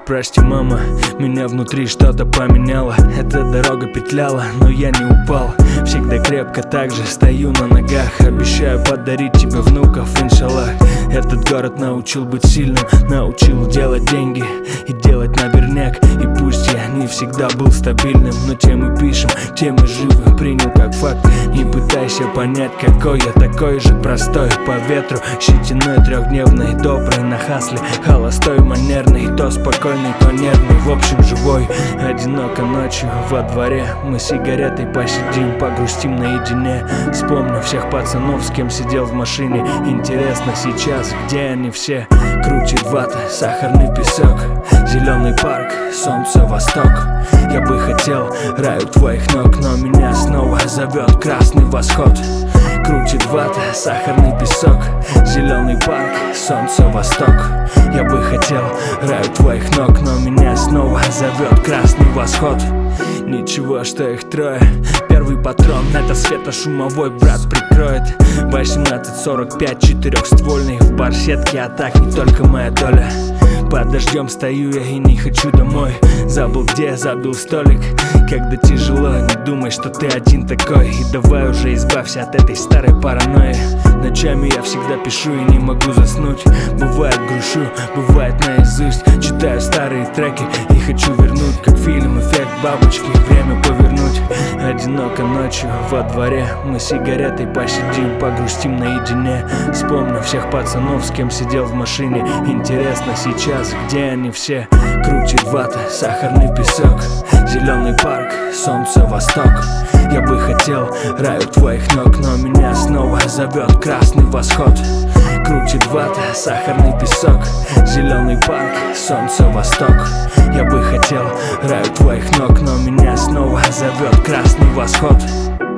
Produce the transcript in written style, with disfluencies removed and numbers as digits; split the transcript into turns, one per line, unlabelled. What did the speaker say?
Прости, мама, меня внутри что-то поменяло. Эта дорога петляла, но я не упал. Всегда крепко так же стою на ногах. Обещаю подарить тебе внуков, иншаллах. Этот город научил быть сильным, научил делать деньги и делать наверняк. И пусть я не всегда был стабильным, но тем и пишем, тем и живы, принял как факт. Не пытайся понять, какой я такой же простой. По ветру, щетиной трехдневной, добрый на хасле, холостой, манерный, то спокойный, то нервный, в общем живой. Одиноко ночью во дворе мы сигаретой посидим, погрустим наедине. Вспомню всех пацанов, с кем сидел в машине. Интересно сейчас, где они все? Крутит вата, сахарный песок, зеленый парк, солнце восток. Я бы хотел рай у твоих ног, но меня снова зовет красный восход. Крутит вата, сахарный песок, зеленый парк, солнце восток. Я бы хотел рай у твоих ног, но меня снова зовет красный восход. Ничего, что их трое. Первый патрон, это светошумовой, брат прикроет. 18-45, четырехствольный, в барсетке атак не только моя доля. Под дождем стою я и не хочу домой. Забыл где, забил столик. Когда тяжело, не думай, что ты один такой. И давай уже избавься от этой старой паранойи. Ночами я всегда пишу и не могу заснуть. Бывает грушу, бывает наизусть. Читаю старые треки и хочу вернуть, как фильм «Эффект бабочки», время повернуть. Одиноко ночью во дворе мы сигаретой посидим, погрустим наедине. Вспомню всех пацанов, с кем сидел в машине. Интересно сейчас, где они все? Крутит вата, сахарный песок, зеленый парк, солнце восток. Я бы хотел рай у твоих ног, но меня снова зовет красный восход. Крутит вата, сахарный песок, зеленый парк, солнце восток. Я бы хотел рай у твоих ног, но меня снова зовет красный восход.